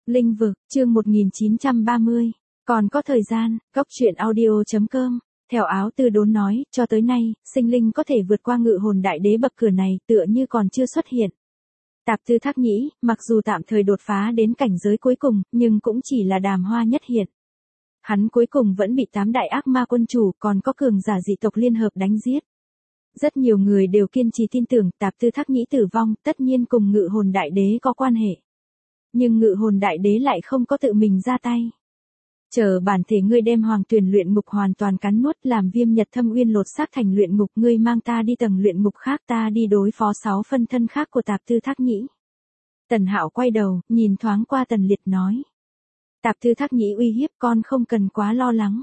Linh vực, chương 1930. Còn có thời gian, góc truyện audio.com. Theo Áo Tư Đốn nói, cho tới nay, sinh linh có thể vượt qua ngự hồn đại đế bậc cửa này tựa như còn chưa xuất hiện. Tạp Tư Thác Nhĩ, mặc dù tạm thời đột phá đến cảnh giới cuối cùng, nhưng cũng chỉ là đàm hoa nhất hiện. Hắn cuối cùng vẫn bị 8 đại ác ma quân chủ còn có cường giả dị tộc liên hợp đánh giết. Rất nhiều người đều kiên trì tin tưởng Tạp Tư Thác Nhĩ tử vong tất nhiên cùng ngự hồn đại đế có quan hệ. Nhưng ngự hồn đại đế lại không có tự mình ra tay. Chờ bản thể ngươi đem hoàng tuyển luyện ngục hoàn toàn cắn nuốt làm viêm nhật thâm uyên lột xác thành luyện ngục, ngươi mang ta đi tầng luyện ngục khác, ta đi đối phó 6 phân thân khác của Tạp Tư Thác Nhĩ. Tần Hạo quay đầu, nhìn thoáng qua Tần Liệt nói. Tạp Tư Thác Nhĩ uy hiếp con không cần quá lo lắng.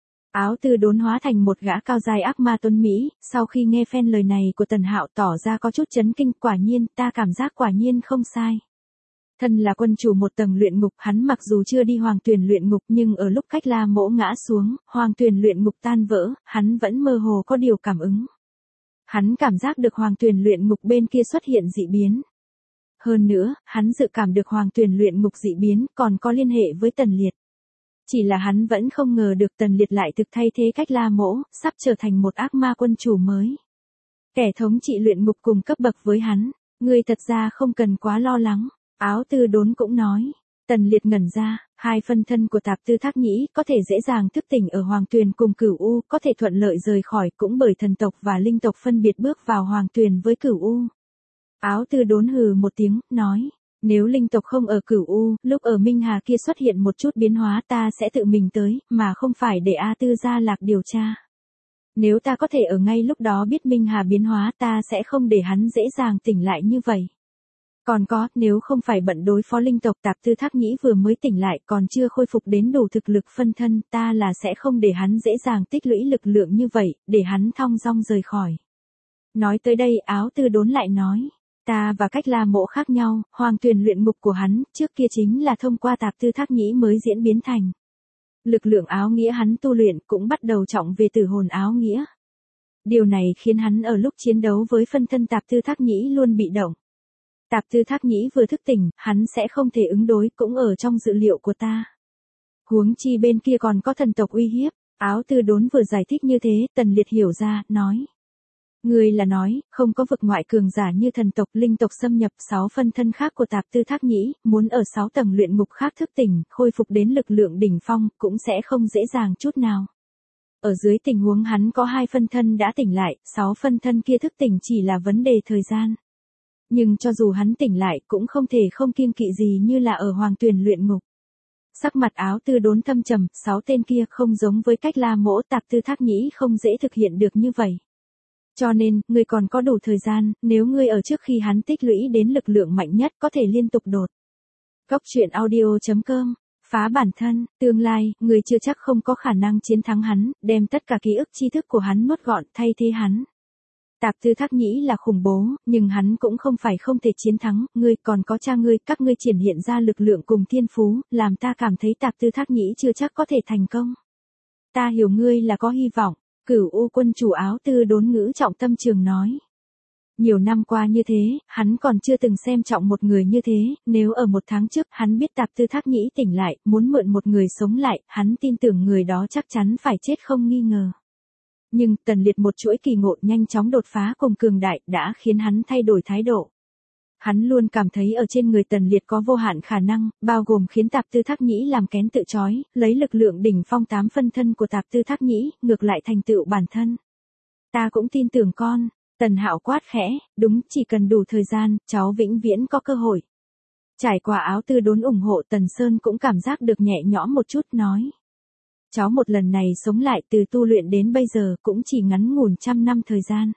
Áo Tư Đốn hóa thành một gã cao dài ác ma tuấn Mỹ, sau khi nghe phen lời này của Tần Hạo tỏ ra có chút chấn kinh, quả nhiên, ta cảm giác quả nhiên không sai. Thân là quân chủ một tầng luyện ngục, hắn mặc dù chưa đi hoàng tuyển luyện ngục nhưng ở lúc Cách La Mỗ ngã xuống, hoàng tuyển luyện ngục tan vỡ, hắn vẫn mơ hồ có điều cảm ứng. Hắn cảm giác được hoàng tuyển luyện ngục bên kia xuất hiện dị biến. Hơn nữa, hắn dự cảm được hoàng tuyển luyện ngục dị biến còn có liên hệ với Tần Liệt. Chỉ là hắn vẫn không ngờ được Tần Liệt lại thực thay thế Cách La Mỗ, sắp trở thành một ác ma quân chủ mới. Kẻ thống trị luyện ngục cùng cấp bậc với hắn, ngươi thật ra không cần quá lo lắng. Áo Tư Đốn cũng nói. Tần Liệt ngẩn ra, 2 phân thân của Tạp Tư Thác Nhĩ có thể dễ dàng thức tỉnh ở Hoàng Tuyền cùng Cửu U, có thể thuận lợi rời khỏi cũng bởi thần tộc và linh tộc phân biệt bước vào Hoàng Tuyền với Cửu U. Áo Tư Đốn hừ một tiếng, nói, nếu linh tộc không ở Cửu U, lúc ở Minh Hà kia xuất hiện một chút biến hóa ta sẽ tự mình tới, mà không phải để A Tư Gia Lạc điều tra. Nếu ta có thể ở ngay lúc đó biết Minh Hà biến hóa ta sẽ không để hắn dễ dàng tỉnh lại như vậy. Còn có, nếu không phải bận đối phó linh tộc, Tạp Tư Thác Nhĩ vừa mới tỉnh lại còn chưa khôi phục đến đủ thực lực phân thân, ta là sẽ không để hắn dễ dàng tích lũy lực lượng như vậy, để hắn thong dong rời khỏi. Nói tới đây Áo Tư Đốn lại nói, ta và Cách La Mỗ khác nhau, hoàng tuyển luyện ngục của hắn, trước kia chính là thông qua Tạp Tư Thác Nhĩ mới diễn biến thành. Lực lượng áo nghĩa hắn tu luyện cũng bắt đầu trọng về tử hồn áo nghĩa. Điều này khiến hắn ở lúc chiến đấu với phân thân Tạp Tư Thác Nhĩ luôn bị động. Tạp Tư Thác Nhĩ vừa thức tỉnh, hắn sẽ không thể ứng đối, cũng ở trong dự liệu của ta. Huống chi bên kia còn có thần tộc uy hiếp. Áo Tư Đốn vừa giải thích như thế, Tần Liệt hiểu ra, nói. Người là nói, không có vực ngoại cường giả như thần tộc, linh tộc xâm nhập 6 phân thân khác của Tạp Tư Thác Nhĩ, muốn ở 6 tầng luyện ngục khác thức tỉnh, khôi phục đến lực lượng đỉnh phong, cũng sẽ không dễ dàng chút nào. Ở dưới tình huống hắn có 2 phân thân đã tỉnh lại, 6 phân thân kia thức tỉnh chỉ là vấn đề thời gian. Nhưng cho dù hắn tỉnh lại cũng không thể không kiêng kỵ gì như là ở hoàng tuyển luyện ngục. Sắc mặt Áo Tư Đốn thâm trầm, 6 tên kia không giống với Cách La Mỗ, Tạp Tư Thác Nhĩ không dễ thực hiện được như vậy. Cho nên, ngươi còn có đủ thời gian, nếu ngươi ở trước khi hắn tích lũy đến lực lượng mạnh nhất có thể liên tục đột. Góc truyện audio.com. Phá bản thân, tương lai, ngươi chưa chắc không có khả năng chiến thắng hắn, đem tất cả ký ức tri thức của hắn nuốt gọn thay thế hắn. Tạp Tư Thác Nhĩ là khủng bố, nhưng hắn cũng không phải không thể chiến thắng, ngươi còn có cha ngươi, các ngươi triển hiện ra lực lượng cùng thiên phú, làm ta cảm thấy Tạp Tư Thác Nhĩ chưa chắc có thể thành công. Ta hiểu ngươi là có hy vọng, Cửu U quân chủ Áo Tư Đốn ngữ trọng tâm trường nói. Nhiều năm qua như thế, hắn còn chưa từng xem trọng một người như thế, nếu ở 1 tháng trước hắn biết Tạp Tư Thác Nhĩ tỉnh lại, muốn mượn một người sống lại, hắn tin tưởng người đó chắc chắn phải chết không nghi ngờ. Nhưng Tần Liệt một chuỗi kỳ ngộ nhanh chóng đột phá cùng cường đại đã khiến hắn thay đổi thái độ. Hắn luôn cảm thấy ở trên người Tần Liệt có vô hạn khả năng, bao gồm khiến Tạp Tư Thác Nhĩ làm kén tự chói, lấy lực lượng đỉnh phong 8 phân thân của Tạp Tư Thác Nhĩ, ngược lại thành tựu bản thân. Ta cũng tin tưởng con, Tần Hạo quát khẽ, đúng, chỉ cần đủ thời gian, cháu vĩnh viễn có cơ hội. Trải qua Áo Tư Đốn ủng hộ, Tần Sơn cũng cảm giác được nhẹ nhõm một chút, nói. Cháu một lần này sống lại từ tu luyện đến bây giờ cũng chỉ ngắn ngủn 100 năm thời gian.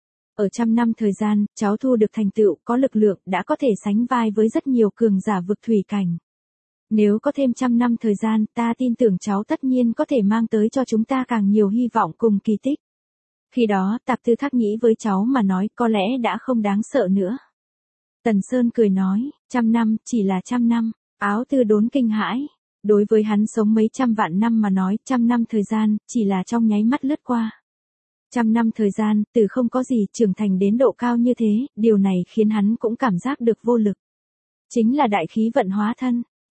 Ở 100 năm thời gian, cháu thu được thành tựu, có lực lượng, đã có thể sánh vai với rất nhiều cường giả vực thủy cảnh. Nếu có thêm 100 năm thời gian, ta tin tưởng cháu tất nhiên có thể mang tới cho chúng ta càng nhiều hy vọng cùng kỳ tích. Khi đó, Tạp Tư Thác Nhĩ với cháu mà nói có lẽ đã không đáng sợ nữa. Tần Sơn cười nói, 100 năm, chỉ là 100 năm, Áo Tư Đốn kinh hãi. Đối với hắn sống mấy trăm vạn năm mà nói, 100 năm thời gian, chỉ là trong nháy mắt lướt qua. 100 năm thời gian, từ không có gì trưởng thành đến độ cao như thế, điều này khiến hắn cũng cảm giác được vô lực. Chính là đại khí vận hóa thân.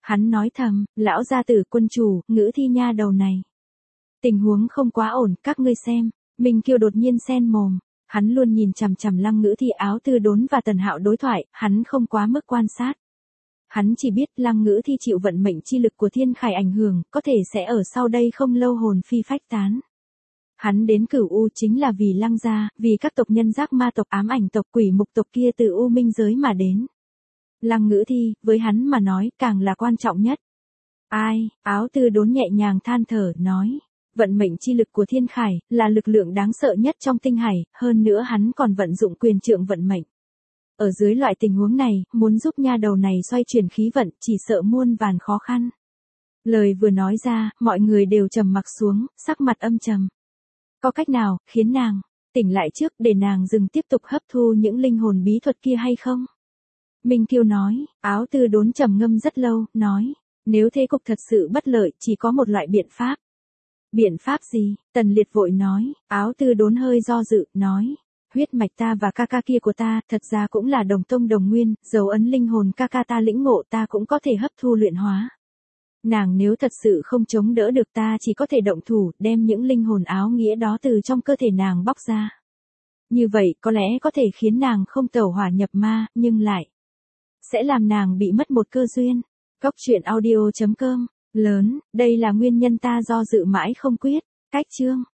Hắn nói thầm, lão gia tử quân chủ, Ngữ Thi nha đầu này. Tình huống không quá ổn, các ngươi xem. Minh Kiều đột nhiên xen mồm. Hắn luôn nhìn chằm chằm Lăng Ngữ Thi Áo Tư Đốn và Tần Hạo đối thoại, hắn không quá mức quan sát. Hắn chỉ biết Lăng Ngữ Thi chịu vận mệnh chi lực của Thiên Khải ảnh hưởng, có thể sẽ ở sau đây không lâu hồn phi phách tán. Hắn đến Cửu U chính là vì Lăng gia, vì các tộc nhân giác ma tộc, ám ảnh tộc, quỷ mục tộc kia từ U Minh giới mà đến. Lăng Ngữ Thi, với hắn mà nói, càng là quan trọng nhất. Ai, Áo Tư Đốn nhẹ nhàng than thở, nói. Vận mệnh chi lực của Thiên Khải, là lực lượng đáng sợ nhất trong tinh hải, hơn nữa hắn còn vận dụng quyền trượng vận mệnh. Ở dưới loại tình huống này, muốn giúp nha đầu này xoay chuyển khí vận, chỉ sợ muôn vàn khó khăn. Lời vừa nói ra, mọi người đều trầm mặc xuống, sắc mặt âm trầm. Có cách nào, khiến nàng tỉnh lại trước để nàng dừng tiếp tục hấp thu những linh hồn bí thuật kia hay không? Minh Kiều nói, Áo Tư Đốn trầm ngâm rất lâu, nói, nếu thế cục thật sự bất lợi, chỉ có một loại biện pháp. Biện pháp gì? Tần Liệt vội nói, Áo Tư Đốn hơi do dự, nói, huyết mạch ta và ca ca kia của ta, thật ra cũng là đồng tông đồng nguyên, dấu ấn linh hồn ca ca ta lĩnh ngộ ta cũng có thể hấp thu luyện hóa. Nàng nếu thật sự không chống đỡ được ta chỉ có thể động thủ, đem những linh hồn áo nghĩa đó từ trong cơ thể nàng bóc ra. Như vậy có lẽ có thể khiến nàng không tẩu hỏa nhập ma, nhưng lại sẽ làm nàng bị mất một cơ duyên. Góc truyện audio.com. Lớn, đây là nguyên nhân ta do dự mãi không quyết. Cách chương